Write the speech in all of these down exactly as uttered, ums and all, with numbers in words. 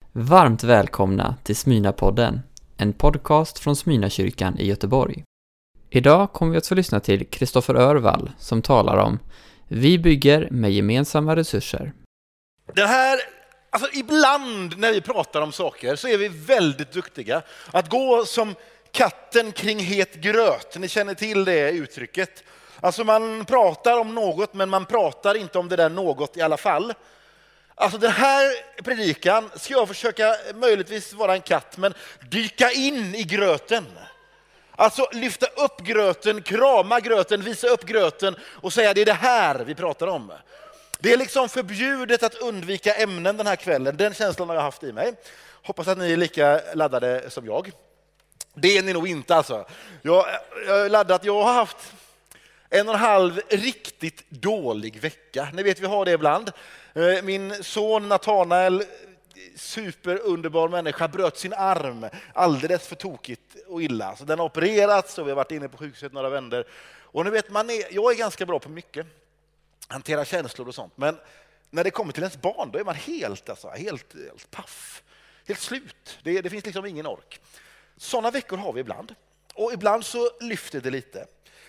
Varmt välkomna till Smyrnapodden, en podcast från Smyrnakyrkan i Göteborg. Idag kommer vi att få lyssna till Kristoffer Örvall som talar om Vi bygger med gemensamma resurser. Det här, alltså ibland när vi pratar om saker så är vi väldigt duktiga att gå som katten kring het gröt. Ni känner till det uttrycket. Alltså man pratar om något men man pratar inte om det där något i alla fall. Alltså den här predikan ska jag försöka möjligtvis vara en katt men dyka in i gröten. Alltså lyfta upp gröten, krama gröten, visa upp gröten och säga det är det här vi pratar om. Det är liksom förbjudet att undvika ämnen den här kvällen. Den känslan har jag haft i mig. Hoppas att ni är lika laddade som jag. Det är ni nog inte alltså. Jag, jag är laddad. Jag har haft en och en halv riktigt dålig vecka. Ni vet vi har det ibland. Min son Nathanael, superunderbar människa, bröt sin arm alldeles för tokigt och illa. Så den har opererats och vi har varit inne på sjukhuset några vänder. Och ni vet, man är, jag är ganska bra på mycket. Hantera känslor och sånt. Men när det kommer till ens barn då är man helt, alltså, helt, helt paff. Helt slut. Det, det finns liksom ingen ork. Sådana veckor har vi ibland. Och ibland så lyfter det lite.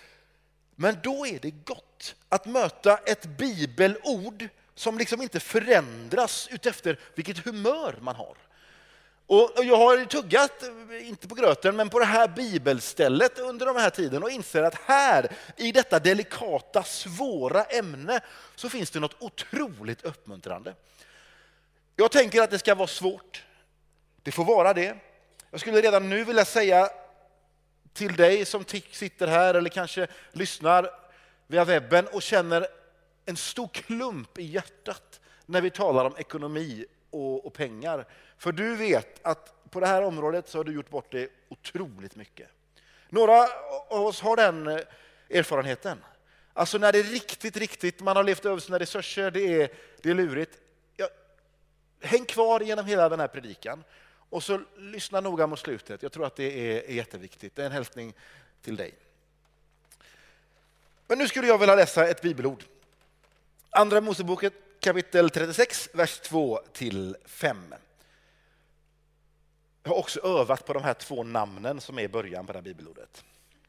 Men då är det gott att möta ett bibelord som liksom inte förändras utefter vilket humör man har. Och jag har tuggat, inte på gröten, men på det här bibelstället under de här tiden och inser att här, i detta delikata, svåra ämne, så finns det något otroligt uppmuntrande. Jag tänker att det ska vara svårt. Det får vara det. Jag skulle redan nu vilja säga till dig som sitter här eller kanske lyssnar via webben och känner en stor klump i hjärtat när vi talar om ekonomi och, och pengar. För du vet att på det här området så har du gjort bort det otroligt mycket. Några av oss har den erfarenheten. Alltså när det är riktigt, riktigt, man har levt över sina resurser, det är, det är lurigt. Ja, häng kvar genom hela den här predikan. Och så lyssna noga mot slutet. Jag tror att det är, är jätteviktigt. Det är en hälsning till dig. Men nu skulle jag vilja läsa ett bibelord. Andra Moseboken kapitel trettiosex, vers två till fem. Jag har också övat på de här två namnen som är i början på det här bibelordet.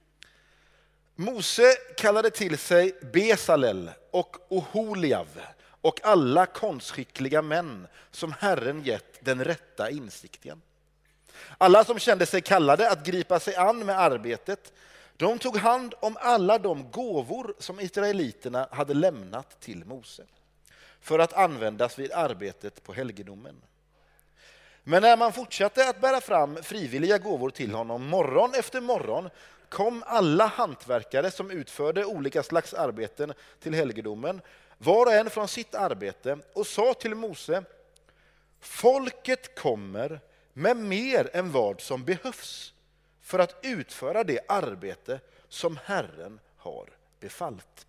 Mose kallade till sig Besalel och Oholiav och alla konstskickliga män som Herren gett den rätta insikten. Alla som kände sig kallade att gripa sig an med arbetet, de tog hand om alla de gåvor som israeliterna hade lämnat till Mose för att användas vid arbetet på helgedomen. Men när man fortsatte att bära fram frivilliga gåvor till honom morgon efter morgon kom alla hantverkare som utförde olika slags arbeten till helgedomen, var och en från sitt arbete, och sa till Mose: folket kommer med mer än vad som behövs för att utföra det arbete som Herren har befallt.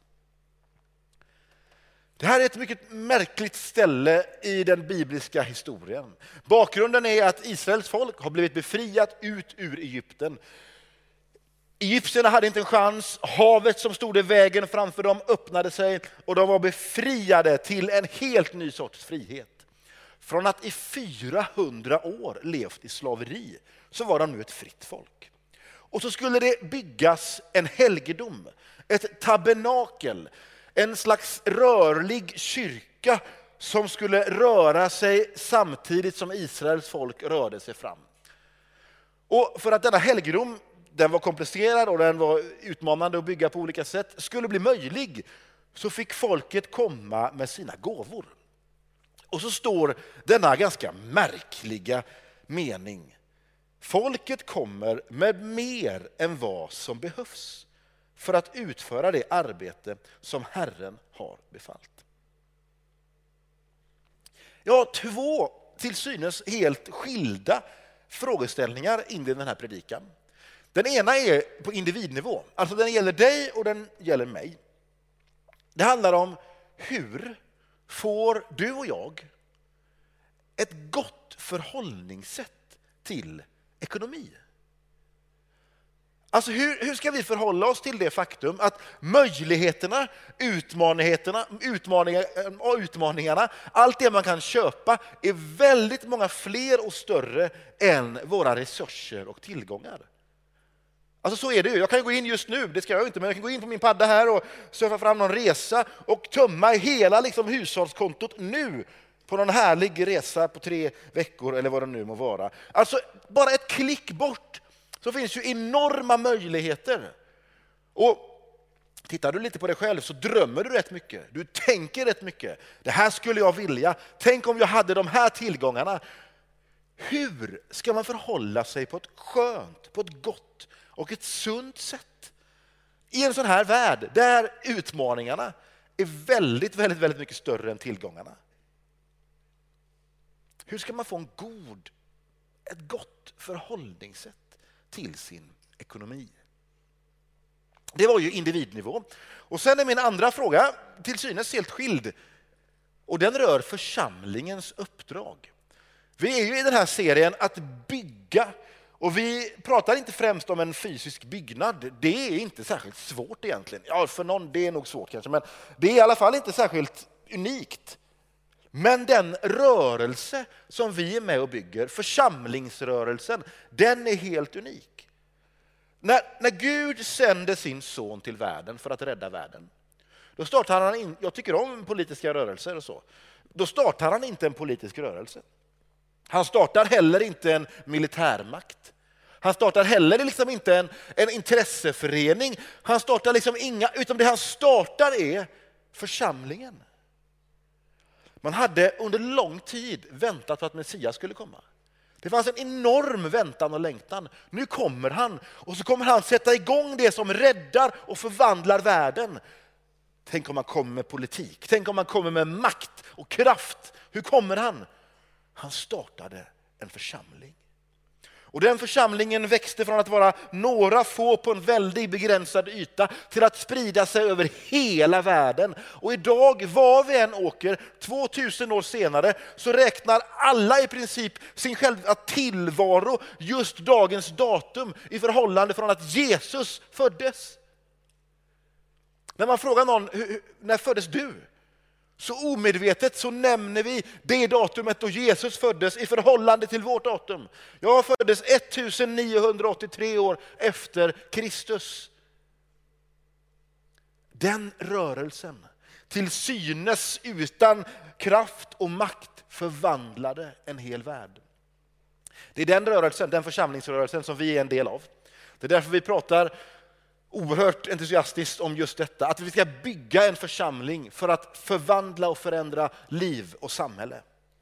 Det här är ett mycket märkligt ställe i den bibliska historien. Bakgrunden är att Israels folk har blivit befriat ut ur Egypten. Egyptierna hade inte en chans. Havet som stod i vägen framför dem öppnade sig och de var befriade till en helt ny sorts frihet. Från att i fyrahundra år levt i slaveri så var de nu ett fritt folk. Och så skulle det byggas en helgedom, ett tabernakel, en slags rörlig kyrka som skulle röra sig samtidigt som Israels folk rörde sig fram. Och för att denna helgedom, den var komplicerad och den var utmanande att bygga på olika sätt, skulle bli möjlig så fick folket komma med sina gåvor. Och så står denna ganska märkliga mening. Folket kommer med mer än vad som behövs för att utföra det arbete som Herren har befallt. Jag har två till synes helt skilda frågeställningar in i den här predikan. Den ena är på individnivå, alltså den gäller dig och den gäller mig. Det handlar om hur får du och jag ett gott förhållningssätt till ekonomi. Alltså hur, hur ska vi förhålla oss till det faktum att möjligheterna, utmaningarna, utmaningar, utmaningarna, allt det man kan köpa är väldigt många fler och större än våra resurser och tillgångar. Alltså så är det ju. Jag kan gå in just nu, det ska jag inte, men jag kan gå in på min padda här och surfa fram någon resa och tömma hela liksom hushållskontot nu på någon härlig resa på tre veckor eller vad det nu må vara. Alltså bara ett klick bort så finns ju enorma möjligheter. Och tittar du lite på dig själv så drömmer du rätt mycket. Du tänker rätt mycket. Det här skulle jag vilja. Tänk om jag hade de här tillgångarna. Hur ska man förhålla sig på ett skönt, på ett gott och ett sunt sätt i en sån här värld där utmaningarna är väldigt, väldigt, väldigt mycket större än tillgångarna? Hur ska man få en god, ett gott förhållningssätt till sin ekonomi? Det var ju individnivå. Och sen är min andra fråga till synes helt skild. Och den rör församlingens uppdrag. Vi är ju i den här serien att bygga. Och vi pratar inte främst om en fysisk byggnad. Det är inte särskilt svårt egentligen. Ja, för någon det är nog svårt kanske. Men det är i alla fall inte särskilt unikt. Men den rörelse som vi är med och bygger, församlingsrörelsen, den är helt unik. När, när Gud sände sin son till världen för att rädda världen, då startar han in, jag tycker om politiska rörelser och så, då startar han inte en politisk rörelse. Han startar heller inte en militärmakt. Han startar heller liksom inte en, en intresseförening. Han startar liksom inga, utan det han startar är församlingen. Man hade under lång tid väntat på att Messias skulle komma. Det fanns en enorm väntan och längtan. Nu kommer han och så kommer han sätta igång det som räddar och förvandlar världen. Tänk om han kommer med politik. Tänk om han kommer med makt och kraft. Hur kommer han? Han startade en församling. Och den församlingen växte från att vara några få på en väldigt begränsad yta till att sprida sig över hela världen. Och idag, var vi än åker, tvåtusen år senare, så räknar alla i princip sin själva tillvaro just dagens datum i förhållande från att Jesus föddes. När man frågar någon, när föddes du? Så omedvetet så nämner vi det datumet då Jesus föddes i förhållande till vårt datum. Jag föddes nittonhundraåttiotre år efter Kristus. Den rörelsen, till synes utan kraft och makt, förvandlade en hel värld. Det är den rörelsen, den församlingsrörelsen som vi är en del av. Det är därför vi pratar oerhört entusiastiskt om just detta. Att vi ska bygga en församling för att förvandla och förändra liv och samhälle.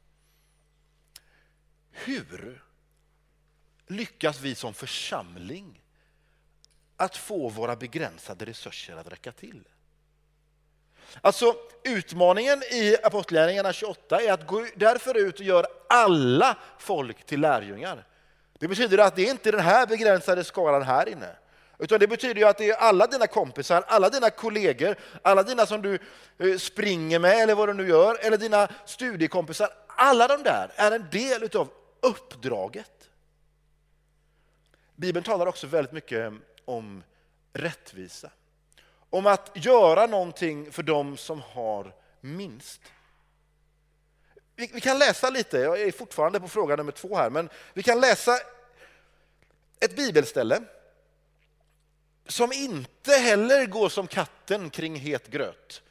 Hur lyckas vi som församling att få våra begränsade resurser att räcka till? Alltså utmaningen i Apostlagärningarna tjugoåtta är att gå därför ut och göra alla folk till lärjungar. Det betyder att det är inte den här begränsade skalan här inne. Utan det betyder ju att det är alla dina kompisar, alla dina kollegor, alla dina som du springer med eller vad du nu gör, eller dina studiekompisar. Alla de där är en del av uppdraget. Bibeln talar också väldigt mycket om rättvisa. Om att göra någonting för dem som har minst. Vi, vi kan läsa lite, jag är fortfarande på fråga nummer två här, men vi kan läsa ett bibelställe som inte heller går som katten kring het gröt.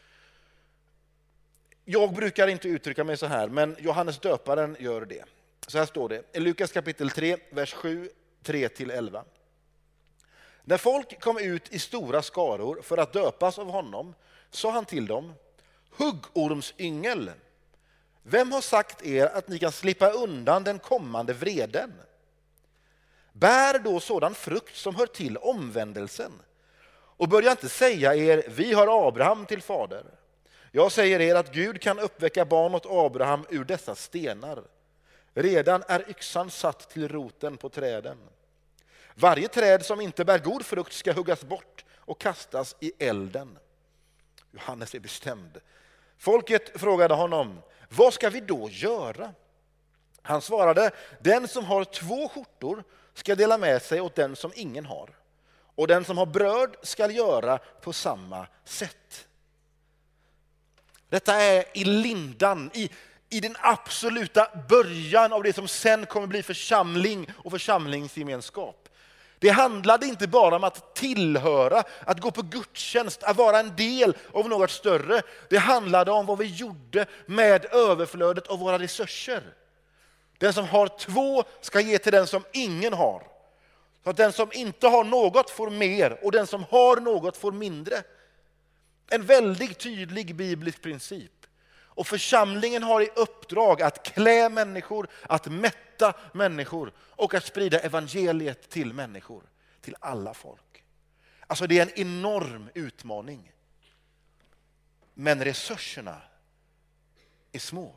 Jag brukar inte uttrycka mig så här, men Johannes döparen gör det. Så här står det i Lukas kapitel tre, vers sju, tre till elva. När folk kom ut i stora skaror för att döpas av honom, sa han till dem: huggormsyngel, vem har sagt er att ni kan slippa undan den kommande vreden? Bär då sådan frukt som hör till omvändelsen. Och börja inte säga er, vi har Abraham till fader. Jag säger er att Gud kan uppväcka barn åt Abraham ur dessa stenar. Redan är yxan satt till roten på träden. Varje träd som inte bär god frukt ska huggas bort och kastas i elden. Johannes är bestämd. Folket frågade honom: vad ska vi då göra? Han svarade: den som har två skjortor ska dela med sig åt den som ingen har. Och den som har bröd ska göra på samma sätt. Detta är i lindan, i, i den absoluta början av det som sen kommer bli församling och församlingsgemenskap. Det handlade inte bara om att tillhöra, att gå på gudstjänst, att vara en del av något större. Det handlade om vad vi gjorde med överflödet av våra resurser. Den som har två ska ge till den som ingen har. Så att den som inte har något får mer och den som har något får mindre. En väldigt tydlig biblisk princip. Och församlingen har i uppdrag att klä människor, att mätta människor och att sprida evangeliet till människor, till alla folk. Alltså det är en enorm utmaning. Men resurserna är små.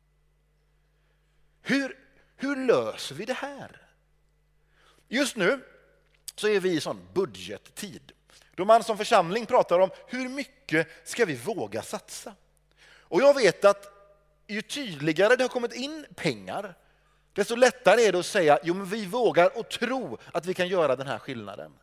Hur, hur löser vi det här? Just nu så är vi i sån budgettid. Då man som församling pratar om hur mycket ska vi våga satsa. Och jag vet att ju tydligare det har kommit in pengar, desto lättare är det att säga jo men vi vågar och tro att vi kan göra den här skillnaden.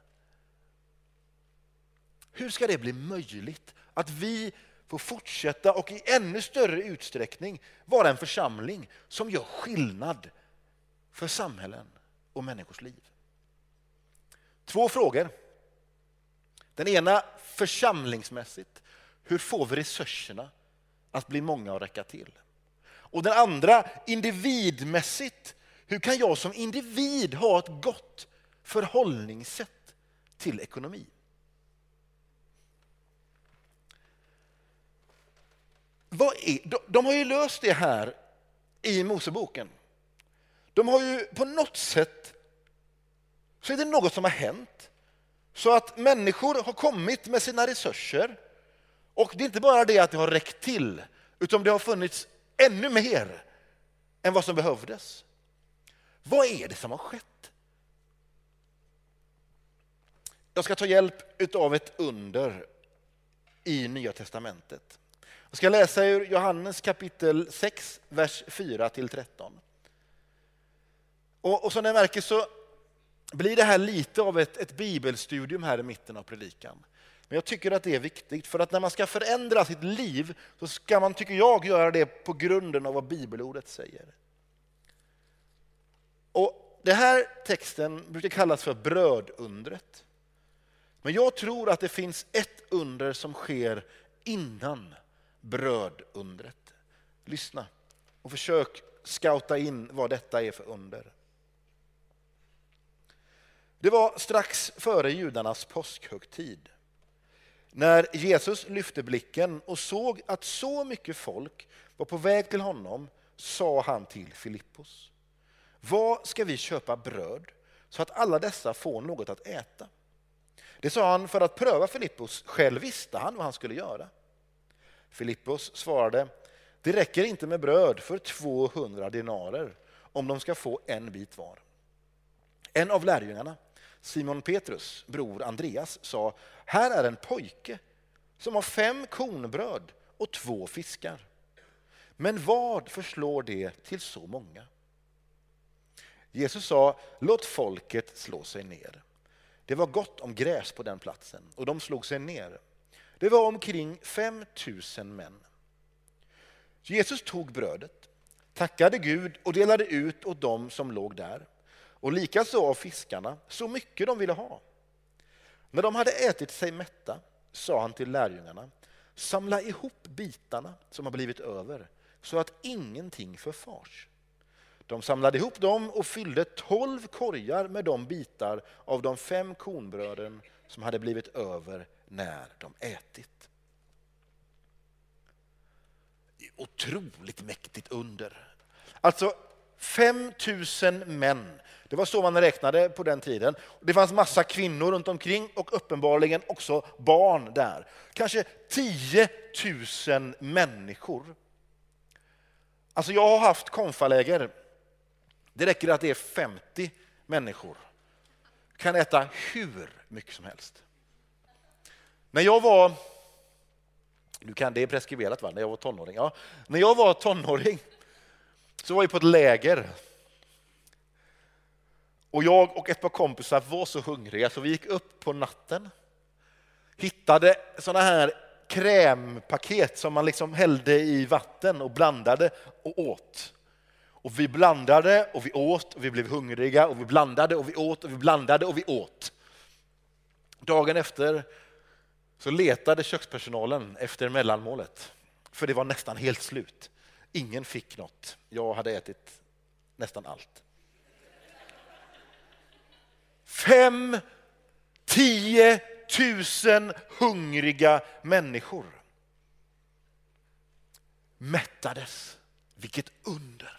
Hur ska det bli möjligt att vi får fortsätta och i ännu större utsträckning vara en församling som gör skillnad för samhällen och människors liv? Två frågor. Den ena församlingsmässigt. Hur får vi resurserna att bli många och räcka till? Och den andra individmässigt. Hur kan jag som individ ha ett gott förhållningssätt till ekonomi? Vad är, de, de har ju löst det här i Moseboken. De har ju på något sätt, så är det något som har hänt. Så att människor har kommit med sina resurser. Och det är inte bara det att det har räckt till, utan det har funnits ännu mer än vad som behövdes. Vad är det som har skett? Jag ska ta hjälp av ett under i Nya testamentet. Jag ska läsa ur Johannes kapitel sex, vers fyra till tretton. Och, och som ni märker så blir det här lite av ett, ett bibelstudium här i mitten av predikan. Men jag tycker att det är viktigt, för att när man ska förändra sitt liv så ska man, tycker jag, göra det på grunden av vad bibelordet säger. Och det här texten brukar kallas för brödundret. Men jag tror att det finns ett under som sker innan brödundret. Lyssna och försök scouta in vad detta är för under. Det var strax före judarnas påskhögtid. När Jesus lyfte blicken och såg att så mycket folk var på väg till honom, sa han till Filippos: vad ska vi köpa bröd så att alla dessa får något att äta? Det sa han för att pröva Filippos. Själv visste han vad han skulle göra. Filippos svarade: det räcker inte med bröd för tvåhundra dinarer om de ska få en bit var. En av lärjungarna, Simon Petrus bror Andreas, sa: här är en pojke som har fem kornbröd och två fiskar. Men vad förslår det till så många? Jesus sa: låt folket slå sig ner. Det var gott om gräs på den platsen och de slog sig ner. Det var omkring fem tusen män. Jesus tog brödet, tackade Gud och delade ut åt dem som låg där. Och likaså av fiskarna, så mycket de ville ha. När de hade ätit sig mätta sa han till lärjungarna: samla ihop bitarna som har blivit över så att ingenting förfars. De samlade ihop dem och fyllde tolv korgar med de bitar av de fem kornbröden som hade blivit över när de ätit. Otroligt mäktigt under. Alltså fem tusen män. Det var så man räknade på den tiden. Det fanns massa kvinnor runt omkring och uppenbarligen också barn där. Kanske tio tusen människor. Alltså jag har haft konfaläger. Det räcker att det är femtio människor. Kan äta hur mycket som helst. När jag var, du kan det är preskriberat va? När jag var tonåring. Ja. När jag var tonåring så var jag på ett läger. Och jag och ett par kompisar var så hungriga så vi gick upp på natten. Hittade såna här krämpaket som man liksom hällde i vatten och blandade och åt. Och vi blandade och vi åt och vi blev hungriga och vi blandade och vi åt och vi blandade och vi åt. Dagen efter så letade kökspersonalen efter mellanmålet. För det var nästan helt slut. Ingen fick något. Jag hade ätit nästan allt. Fem, tio tusen hungriga människor mättades. Vilket under.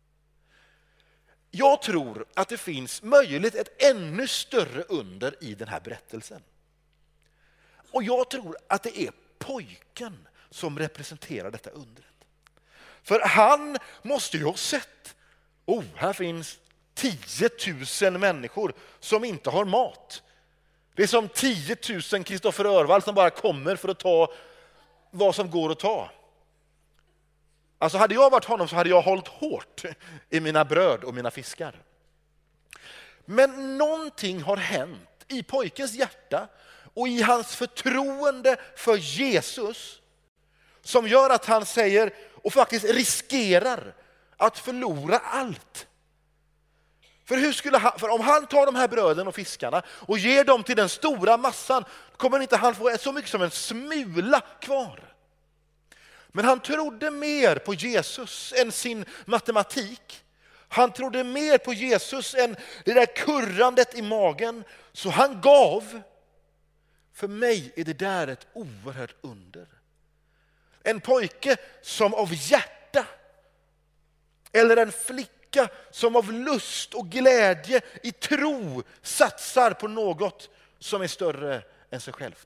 Jag tror att det finns möjligt ett ännu större under i den här berättelsen. Och jag tror att det är pojken som representerar detta undret. För han måste ju ha sett, oh, här finns tio tusen människor som inte har mat. Det är som tio tusen Kristoffer Örvall som bara kommer för att ta vad som går att ta. Alltså hade jag varit honom så hade jag hållit hårt i mina bröd och mina fiskar. Men någonting har hänt i pojkens hjärta och i hans förtroende för Jesus som gör att han säger och faktiskt riskerar att förlora allt. För, hur skulle han, för om han tar de här bröden och fiskarna och ger dem till den stora massan kommer inte han få så mycket som en smula kvar. Men han trodde mer på Jesus än sin matematik. Han trodde mer på Jesus än det där kurrandet i magen. Så han gav. För mig är det där ett oerhört under. En pojke som av hjärta. Eller en flicka som av lust och glädje i tro satsar på något som är större än sig självt.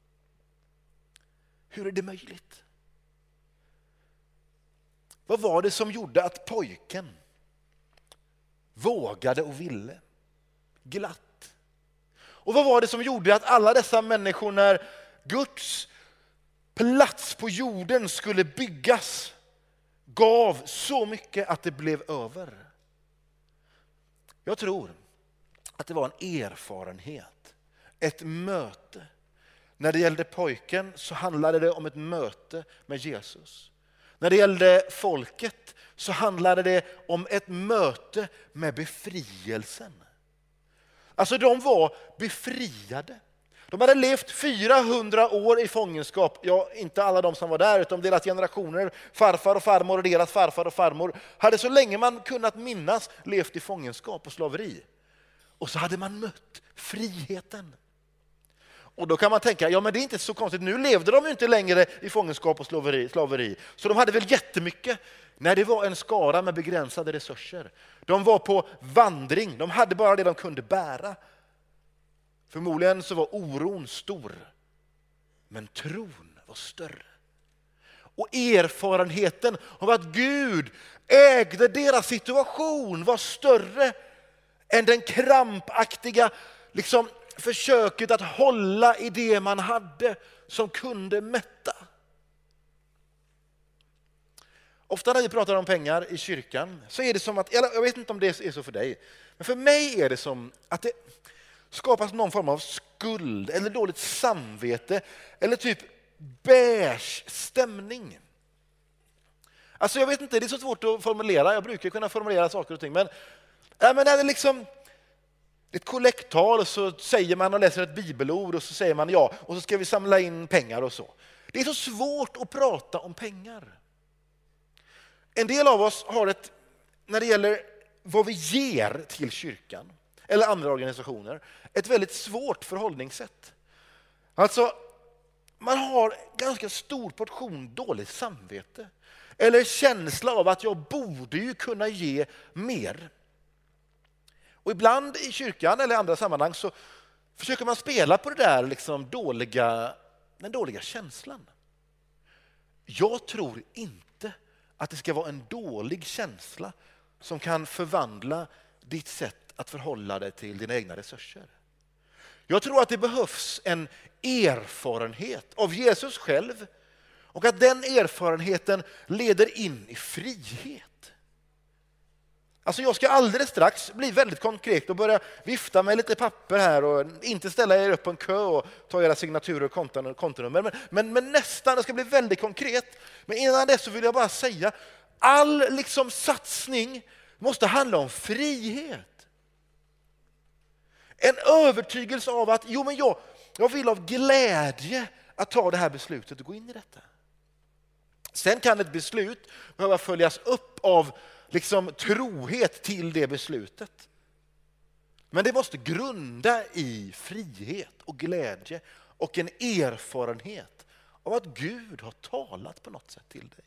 Hur är det möjligt? Vad var det som gjorde att pojken vågade och ville glatt? Och vad var det som gjorde att alla dessa människor när Guds plats på jorden skulle byggas gav så mycket att det blev över? Jag tror att det var en erfarenhet, ett möte. När det gällde pojken så handlade det om ett möte med Jesus. När det gällde folket så handlade det om ett möte med befrielsen. Alltså de var befriade. De hade levt fyrahundra år i fångenskap. Ja, inte alla de som var där utan deras generationer, farfar och farmor och deras farfar och farmor hade så länge man kunnat minnas levt i fångenskap och slaveri. Och så hade man mött friheten. Och då kan man tänka, ja men det är inte så konstigt, nu levde de ju inte längre i fångenskap och slaveri, slaveri. Så de hade väl jättemycket. Nej, det var en skara med begränsade resurser. De var på vandring, de hade bara det de kunde bära. Förmodligen så var oron stor, men tron var större. Och erfarenheten av att Gud ägde deras situation var större än den krampaktiga liksom, försöket att hålla i det man hade som kunde mätta. Ofta när vi pratar om pengar i kyrkan så är det som att, jag vet inte om det är så för dig, men för mig är det som att det skapas någon form av skuld eller dåligt samvete eller typ beige stämning. Alltså jag vet inte, det är så svårt att formulera, jag brukar kunna formulera saker och ting, men, ja, men är det liksom ett kollekttal och så säger man och läser ett bibelord och så säger man ja och så ska vi samla in pengar och så. Det är så svårt att prata om pengar. En del av oss har ett, när det gäller vad vi ger till kyrkan eller andra organisationer, ett väldigt svårt förhållningssätt. Alltså, man har ganska stor portion dåligt samvete eller känsla av att jag borde ju kunna ge mer. Och ibland i kyrkan eller andra sammanhang så försöker man spela på det där liksom dåliga, den dåliga känslan. Jag tror inte att det ska vara en dålig känsla som kan förvandla ditt sätt att förhålla dig till dina egna resurser. Jag tror att det behövs en erfarenhet av Jesus själv och att den erfarenheten leder in i frihet. Alltså jag ska alldeles strax bli väldigt konkret och börja vifta med lite papper här och inte ställa er upp på en kö och ta era signaturer och konton, kontonummer. Men, men, men nästan, det ska bli väldigt konkret. Men innan dess så vill jag bara säga, all liksom satsning måste handla om frihet. En övertygelse av att jo, men jag, jag vill av glädje att ta det här beslutet och gå in i detta. Sen kan ett beslut behöva följas upp av liksom trohet till det beslutet. Men det måste grunda i frihet och glädje och en erfarenhet av att Gud har talat på något sätt till dig.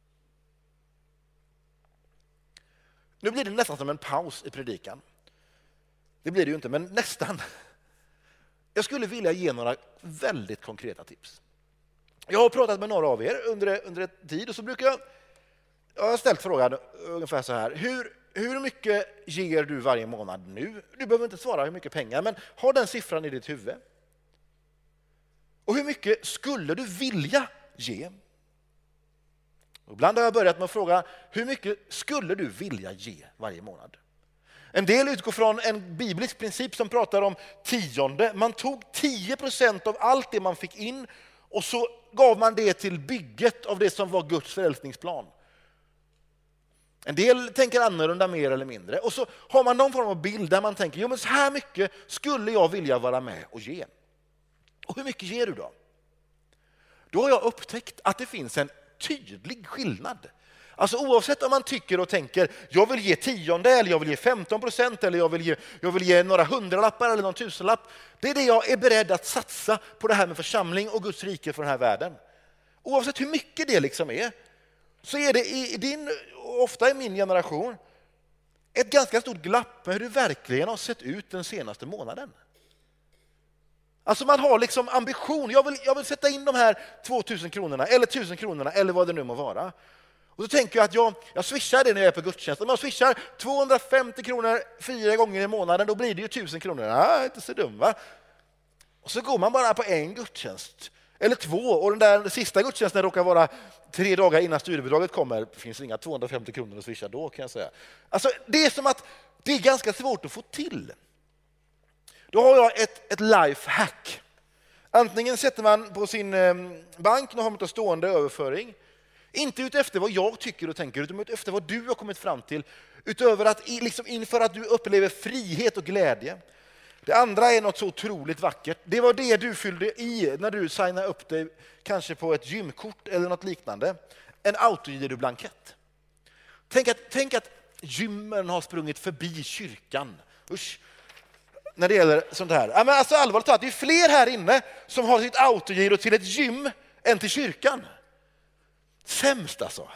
Nu blir det nästan som en paus i predikan. Det blir det ju inte, men nästan. Jag skulle vilja ge några väldigt konkreta tips. Jag har pratat med några av er under, under ett tid och så brukar jag, jag har ställt frågan ungefär så här. Hur, hur mycket ger du varje månad nu? Du behöver inte svara hur mycket pengar, men ha den siffran i ditt huvud. Och hur mycket skulle du vilja ge? Och ibland har jag börjat med att fråga, hur mycket skulle du vilja ge varje månad? En del utgår från en biblisk princip som pratar om tionde. Man tog tio procent av allt det man fick in och så gav man det till bygget av det som var Guds frälsningsplan. En del tänker annorlunda mer eller mindre. Och så har man någon form av bild där man tänker, jo men så här mycket skulle jag vilja vara med och ge. Och hur mycket ger du då? Då har jag upptäckt att det finns en tydlig skillnad. Alltså oavsett om man tycker och tänker, jag vill ge tionde eller jag vill ge femton procent eller jag vill ge, jag vill ge några hundralappar eller någon tusenlapp. Det är det jag är beredd att satsa på det här med församling och Guds rike för den här världen. Oavsett hur mycket det liksom är, så är det i din, ofta i min generation, ett ganska stort glapp med hur det verkligen har sett ut den senaste månaden. Alltså man har liksom ambition, jag vill, jag vill sätta in de här tvåtusen kronorna eller tusen kronorna eller vad det nu må vara. Och så tänker jag att jag, jag swishar det när jag är på gudstjänst. Om jag swishar tvåhundrafemtio kronor fyra gånger i månaden, då blir det ju tusen kronor. Ja, inte så dum va? Och så går man bara på en gudstjänst. Eller två. Och den där sista gudstjänsten råkar vara tre dagar innan studiebidraget kommer. Det finns inga tvåhundrafemtio kronor att swisha då kan jag säga. Alltså det är som att det är ganska svårt att få till. Då har jag ett, ett lifehack. Antingen sätter man på sin bank och har man stående överföring. Inte utefter vad jag tycker och tänker, utan efter vad du har kommit fram till. Utöver att liksom inför att du upplever frihet och glädje. Det andra är något så otroligt vackert. Det var det du fyllde i när du signade upp dig kanske på ett gymkort eller något liknande. En autogiroblankett. Tänk att, tänk att gymmen har sprungit förbi kyrkan. Usch. När det gäller sånt här. Ja, men alltså allvarligt talat, det är fler här inne som har sitt autogiro till ett gym än till kyrkan. Sämst alltså.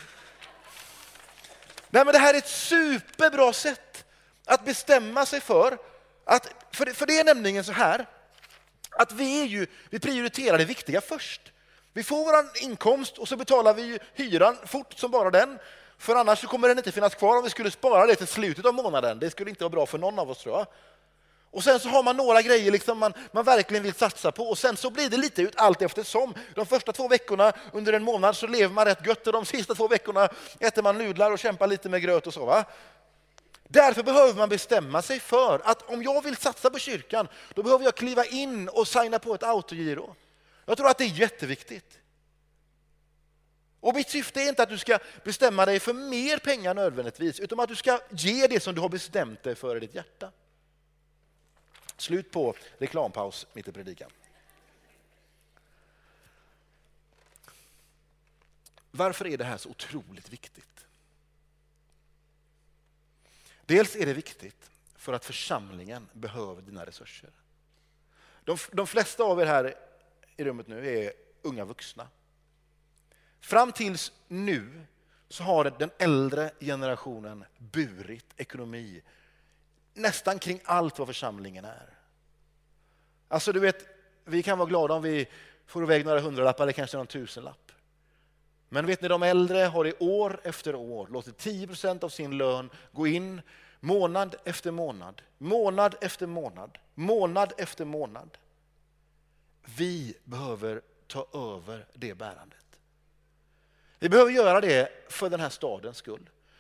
Nej, men det här är ett superbra sätt att bestämma sig för att, för det, för det är nämligen så här att vi är ju, vi prioriterar det viktiga först. Vi får vår inkomst och så betalar vi hyran fort som bara den. För annars så kommer den inte finnas kvar om vi skulle spara det till slutet av månaden. Det skulle inte vara bra för någon av oss tror jag. Och sen så har man några grejer liksom man, man verkligen vill satsa på. Och sen så blir det lite ut allt eftersom. De första två veckorna under en månad så lever man rätt gött. Och de sista två veckorna äter man nudlar och kämpar lite med gröt och så va. Därför behöver man bestämma sig för att om jag vill satsa på kyrkan, då behöver jag kliva in och signa på ett autogiro. Jag tror att det är jätteviktigt. Och mitt syfte är inte att du ska bestämma dig för mer pengar nödvändigtvis, utan att du ska ge det som du har bestämt dig för i ditt hjärta. Slut på reklampaus mitt i predikan. Varför är det här så otroligt viktigt? Dels är det viktigt för att församlingen behöver dina resurser. De, de flesta av er här i rummet nu är unga vuxna. Fram tills nu så har den äldre generationen burit ekonomi nästan kring allt vad församlingen är. Alltså du vet, vi kan vara glada om vi får iväg några hundralappar eller kanske någon tusenlapp. Men vet ni, de äldre har i år efter år låtit tio procent av sin lön gå in månad efter månad, månad efter månad, månad efter månad. Vi behöver ta över det bärandet. Vi behöver göra det för den här stadens skull.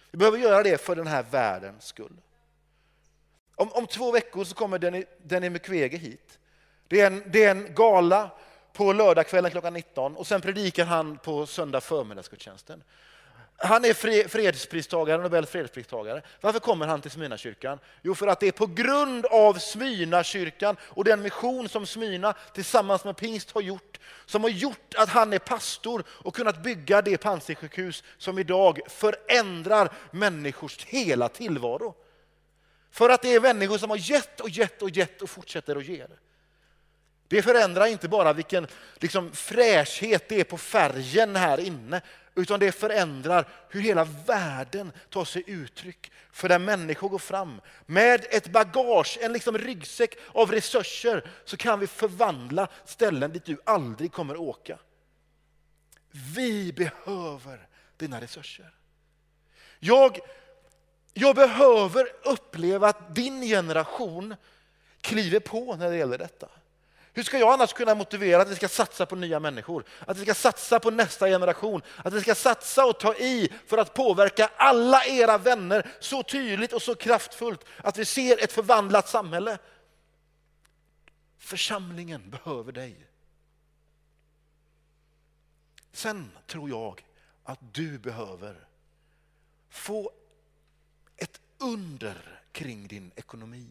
Vi behöver göra det för den här världens skull. Om, om två veckor så kommer Denny, Denny Mukwege hit. Det är, en, det är en gala på lördagskvällen klockan nitton och sen predikar han på söndag förmiddagsgudstjänsten. Han är fredspristagare, Nobels fredspristagare. Varför kommer han till Smyrnakyrkan? Jo, för att det är på grund av Smyrnakyrkan och den mission som Smyrna tillsammans med Pingst har gjort, som har gjort att han är pastor och kunnat bygga det pansersjukhus som idag förändrar människors hela tillvaro. För att det är människor som har gett och gett och gett och fortsätter att ge. Det förändrar inte bara vilken liksom, fräschhet det är på färgen här inne, utan det förändrar hur hela världen tar sig uttryck. För där människor går fram med ett bagage, en liksom ryggsäck av resurser, så kan vi förvandla ställen dit du aldrig kommer åka. Vi behöver dina resurser. Jag, jag behöver uppleva att din generation kliver på när det gäller detta. Hur ska jag annars kunna motivera att vi ska satsa på nya människor? Att vi ska satsa på nästa generation? Att vi ska satsa och ta i för att påverka alla era vänner så tydligt och så kraftfullt att vi ser ett förvandlat samhälle? Församlingen behöver dig. Sen tror jag att du behöver få ett under kring din ekonomi.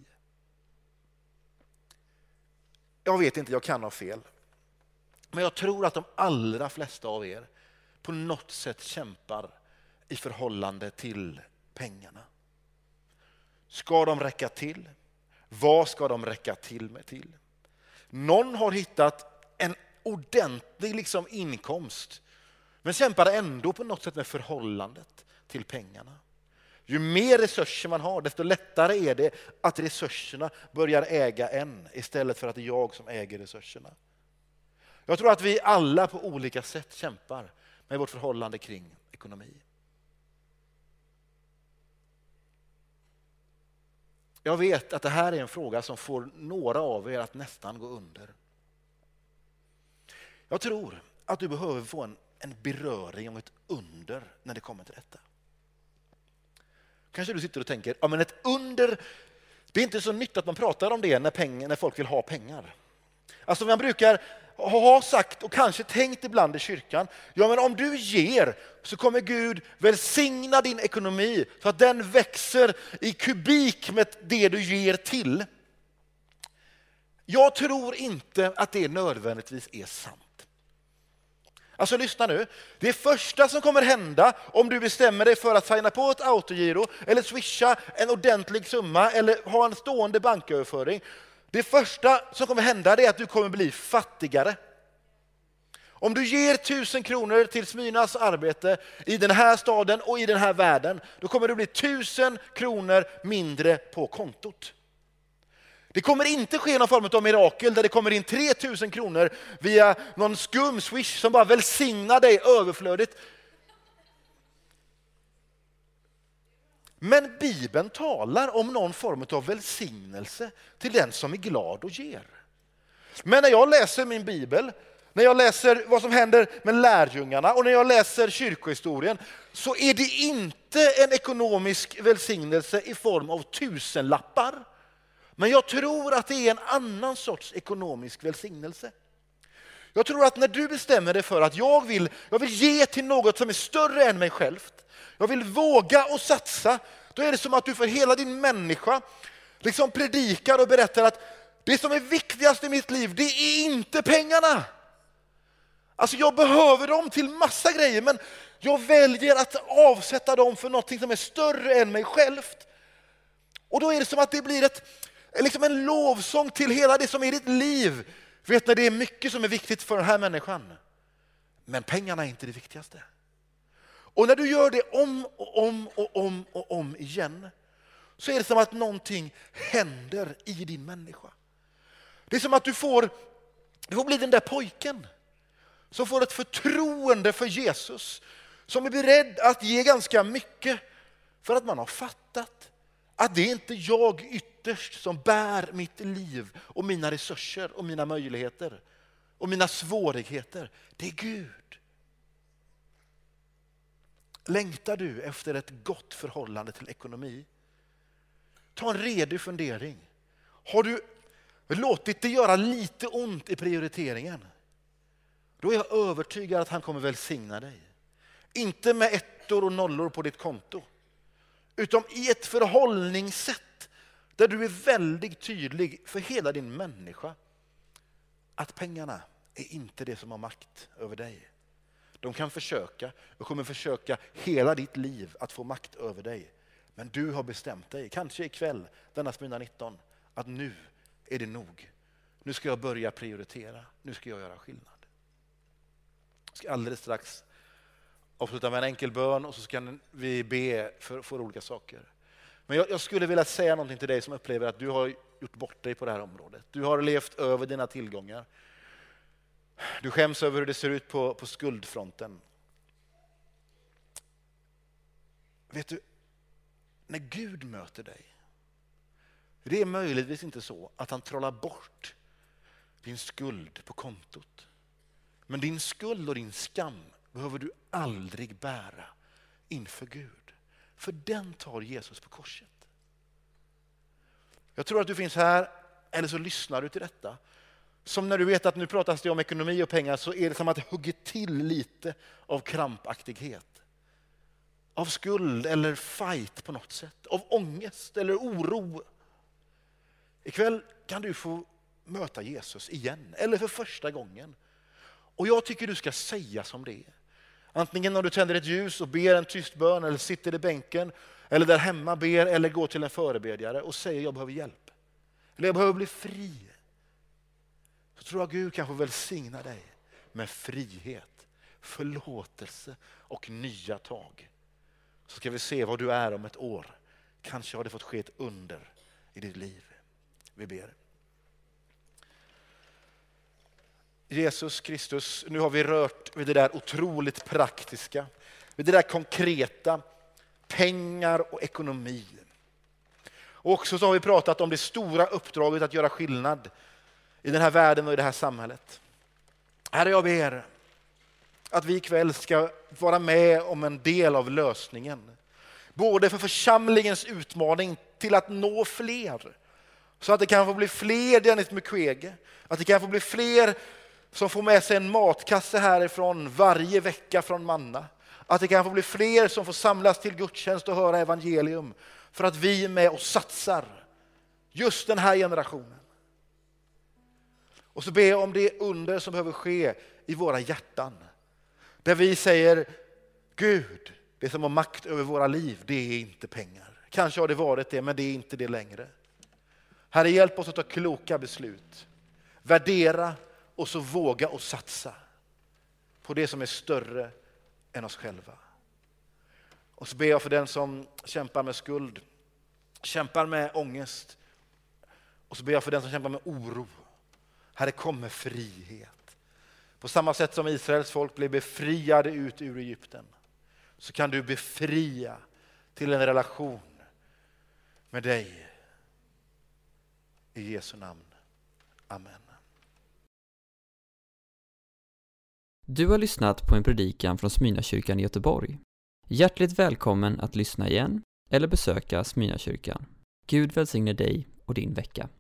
Jag vet inte, jag kan ha fel. Men jag tror att de allra flesta av er på något sätt kämpar i förhållande till pengarna. Ska de räcka till? Vad ska de räcka till med till? Någon har hittat en ordentlig liksom inkomst, men kämpar ändå på något sätt med förhållandet till pengarna. Ju mer resurser man har, desto lättare är det att resurserna börjar äga en istället för att det är jag som äger resurserna. Jag tror att vi alla på olika sätt kämpar med vårt förhållande kring ekonomi. Jag vet att det här är en fråga som får några av er att nästan gå under. Jag tror att du behöver få en, en beröring om ett under när det kommer till detta. Kanske du sitter och tänker, ja men ett under, det är inte så nytt att man pratar om det när, pengar, när folk vill ha pengar. Alltså man brukar ha sagt och kanske tänkt ibland i kyrkan, ja men om du ger så kommer Gud välsigna din ekonomi så att den växer i kubik med det du ger till. Jag tror inte att det nödvändigtvis är sant. Alltså lyssna nu, det första som kommer hända om du bestämmer dig för att signa på ett autogiro eller swisha en ordentlig summa eller ha en stående banköverföring. Det första som kommer hända är att du kommer bli fattigare. Om du ger tusen kronor till Smyrnas arbete i den här staden och i den här världen, då kommer det bli tusen kronor mindre på kontot. Det kommer inte ske någon form av mirakel där det kommer in tre tusen kronor via någon skum swish som bara välsignar dig överflödigt. Men Bibeln talar om någon form av välsignelse till den som är glad och ger. Men när jag läser min bibel, när jag läser vad som händer med lärjungarna och när jag läser kyrkohistorien, så är det inte en ekonomisk välsignelse i form av tusenlappar. Men jag tror att det är en annan sorts ekonomisk välsignelse. Jag tror att när du bestämmer dig för att jag vill, jag vill ge till något som är större än mig själv, jag vill våga och satsa, då är det som att du för hela din människa liksom predikar och berättar att det som är viktigast i mitt liv, det är inte pengarna. Alltså jag behöver dem till massa grejer, men jag väljer att avsätta dem för något som är större än mig själv. Och då är det som att det blir ett, liksom en lovsång till hela det som är ditt liv. Vet ni, det är mycket som är viktigt för den här människan. Men pengarna är inte det viktigaste. Och när du gör det om och om och om och om igen, så är det som att någonting händer i din människa. Det är som att du får, du får bli den där pojken som får ett förtroende för Jesus, som är beredd att ge ganska mycket för att man har fattat att det är inte jag ytterst som bär mitt liv och mina resurser och mina möjligheter och mina svårigheter. Det är Gud. Längtar du efter ett gott förhållande till ekonomi? Ta en redig fundering. Har du låtit det göra lite ont i prioriteringen? Då är jag övertygad att han kommer välsigna dig. Inte med ettor och nollor på ditt konto, utan i ett förhållningssätt där du är väldigt tydlig för hela din människa att pengarna är inte det som har makt över dig. De kan försöka och kommer försöka hela ditt liv att få makt över dig. Men du har bestämt dig, kanske ikväll, denna Smyrna nitton, att nu är det nog. Nu ska jag börja prioritera. Nu ska jag göra skillnad. Jag ska alldeles strax avsluta med en enkel bön och så ska vi be för, för olika saker. Men jag, jag skulle vilja säga någonting till dig som upplever att du har gjort bort dig på det här området. Du har levt över dina tillgångar. Du skäms över hur det ser ut på, på skuldfronten. Vet du, när Gud möter dig, det är möjligtvis inte så att han trollar bort din skuld på kontot. Men din skuld och din skam behöver du aldrig bära inför Gud. För den tar Jesus på korset. Jag tror att du finns här, eller så lyssnar du till detta. Som när du vet att nu pratas det om ekonomi och pengar, så är det som att det hugger till lite av krampaktighet. Av skuld eller fight på något sätt. Av ångest eller oro. Ikväll kan du få möta Jesus igen, eller för första gången. Och jag tycker du ska säga som det är. Antingen när du tänder ett ljus och ber en tyst bön, eller sitter i bänken, eller där hemma ber, eller går till en förebedjare och säger jag behöver hjälp. Eller jag behöver bli fri. Så tror jag Gud kan få välsigna dig med frihet, förlåtelse och nya tag. Så ska vi se vad du är om ett år. Kanske har det fått ske ett under i ditt liv. Vi ber. Jesus Kristus, nu har vi rört vid det där otroligt praktiska, vid det där konkreta, pengar och ekonomi. Och också så har vi pratat om det stora uppdraget att göra skillnad i den här världen och i det här samhället. Herre, jag ber att vi ikväll ska vara med om en del av lösningen. Både för församlingens utmaning till att nå fler. Så att det kan få bli fler Dennis Mukwege. Att det kan få bli fler som får med sig en matkasse härifrån varje vecka från Manna. Att det kan få bli fler som får samlas till gudstjänst och höra evangelium. För att vi är med och satsar just den här generationen. Och så ber jag om det under som behöver ske i våra hjärtan. Där vi säger, Gud, det som har makt över våra liv, det är inte pengar. Kanske har det varit det, men det är inte det längre. Herre, hjälp oss att ta kloka beslut. Värdera och så våga och satsa på det som är större än oss själva. Och så ber jag för den som kämpar med skuld, kämpar med ångest. Och så ber jag för den som kämpar med oro. Herre, kom med frihet. På samma sätt som Israels folk blev befriade ut ur Egypten, så kan du befria till en relation med dig. I Jesu namn. Amen. Du har lyssnat på en predikan från Smyrnakyrkan i Göteborg. Hjärtligt välkommen att lyssna igen eller besöka Smyrnakyrkan. Gud välsigne dig och din vecka.